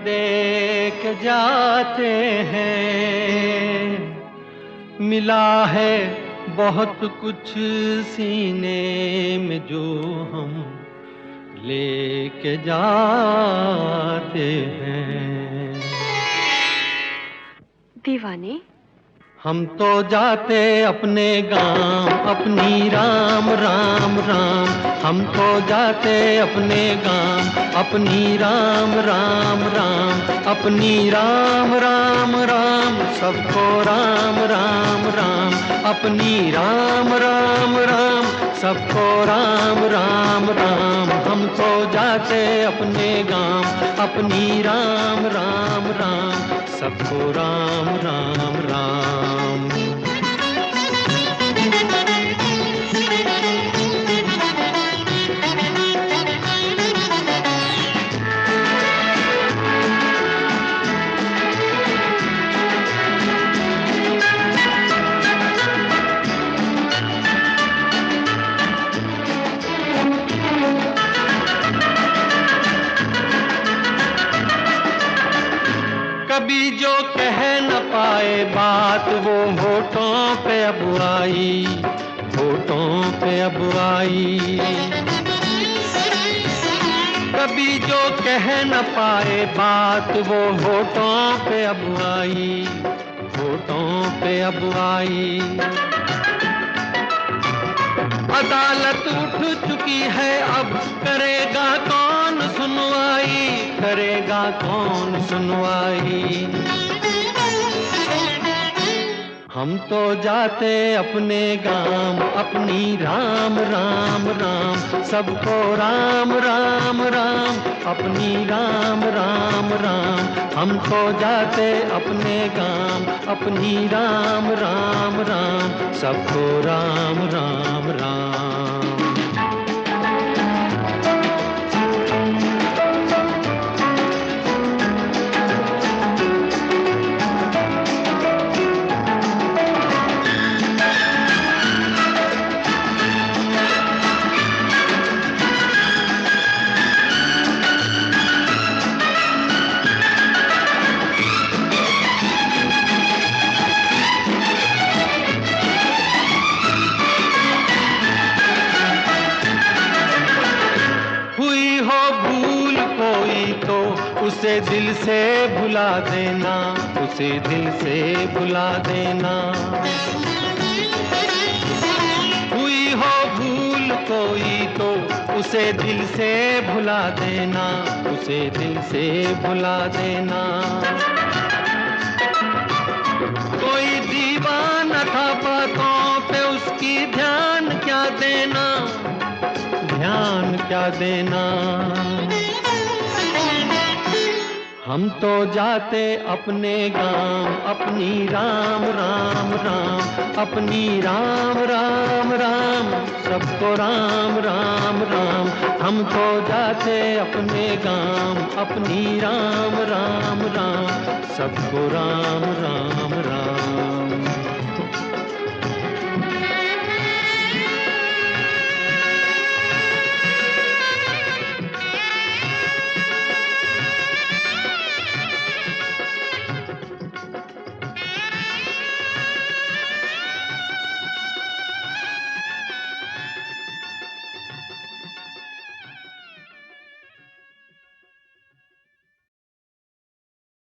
देख जाते हैं। मिला है बहुत कुछ सीने में जो हम लेके जाते हैं। दीवाने, हम तो जाते अपने गांव, अपनी राम राम राम। हम तो जाते अपने गांव, अपनी राम राम राम। अपनी राम राम राम, सबको राम राम राम। अपनी राम राम राम, सबको राम राम राम। हम तो जाते अपने गांव, अपनी राम राम राम। सबको राम राम राम। कभी जो कह न पाए बात, वो होठों पे अब आई, होठों पे अब आई। कभी जो कह न पाए बात, वो होठों पे अब आई, होठों पे अब आई। अदालत उठ चुकी है, अब करेगा कौन सुनवाई, करेगा कौन सुनवाई। हम तो जाते अपने गांव, अपनी राम राम राम। सबको राम राम राम, अपनी राम राम राम। हम तो जाते अपने गांव, अपनी राम राम राम। सबको राम राम राम। हुई हो भूल कोई तो उसे दिल से भुला देना, उसे दिल से भुला देना। हुई हो भूल कोई तो उसे दिल से भुला देना, उसे दिल से भुला देना। कोई दीवाना था बातों पे, उसकी ध्यान क्या देना, ध्यान क्या देना। हम तो जाते अपने गांव, अपनी राम राम राम। अपनी राम राम राम, सबको राम राम राम। हम तो जाते अपने गांव, अपनी राम राम राम। सबको राम राम राम।